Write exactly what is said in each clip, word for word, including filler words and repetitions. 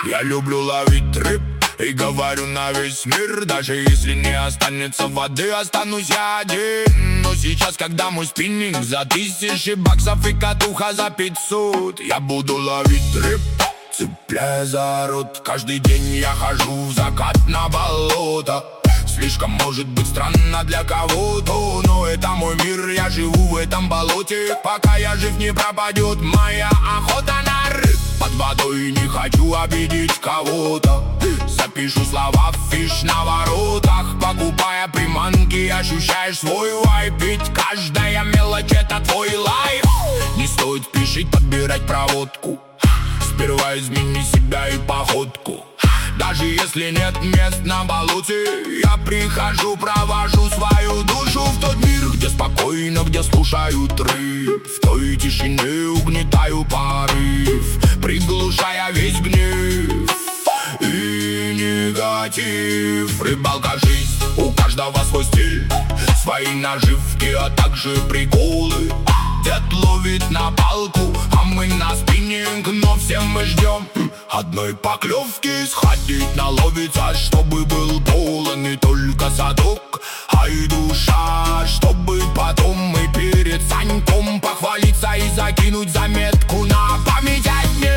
Я люблю ловить рыб и говорю на весь мир. Даже если не останется воды, останусь я один. Но сейчас, когда мой спиннинг за тысячи баксов и катуха за пятьсот, я буду ловить рыб, цепляя за рот. Каждый день я хожу в закат на болото. Слишком может быть странно для кого-то, но это мой мир, я живу в этом болоте. Пока я жив, не пропадет моя охота на рыб. Под водой не хочу обидеть кого-то. Запишу слова в фиш на воротах. Покупая приманки, ощущаешь свой вайб. Ведь каждая мелочь — это твой лайф. Не стоит спешить подбирать проводку. Сперва измени себя и походку. Даже если нет мест на болоте, я прихожу, провожу свою душу в тот мир, где спокойно, где слушают рыб. В той тишине угнетаю порыв, приглушая весь гнев и негатив. Рыбалка — жизнь, у каждого свой стиль, свои наживки, а также приколы. Дед ловит на палку, а мы на спиннинг, но все мы ждем одной поклевки. Сходить наловиться, чтобы был полон не только задок, а и душа, чтобы потом мы перед Саньком похвалиться и закинуть заметку на память о дне.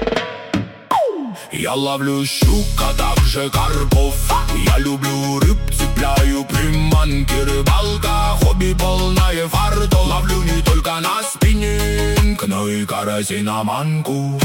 Я ловлю щук, а также карпов. Я люблю рыб, цепляю приманки. Рыбалка — хобби полное фарто. Ловлю не только на спиннинг, но и карасей на манку.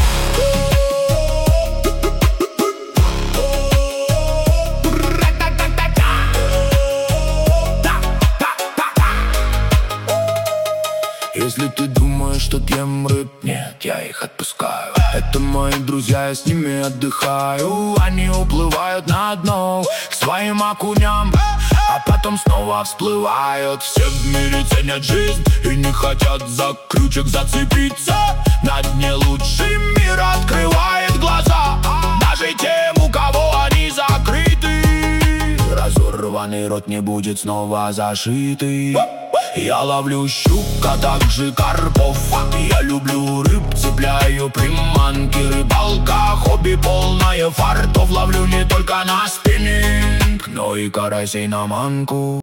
Если ты думаешь, что ем рыб, нет, я их отпускаю. Это мои друзья, я с ними отдыхаю. Они уплывают на дно к своим окуням, а потом снова всплывают. Все в мире ценят жизнь и не хотят за крючок зацепиться. На дне лучший мир открывает глаза даже тем, у кого они закрыты. Разорванный рот не будет снова зашитый. Я ловлю щук, а также карпов. Я люблю рыб, цепляю приманки. Рыбалка — хобби полное фартов. Ловлю не только на спиннинг, но и карасей на манку.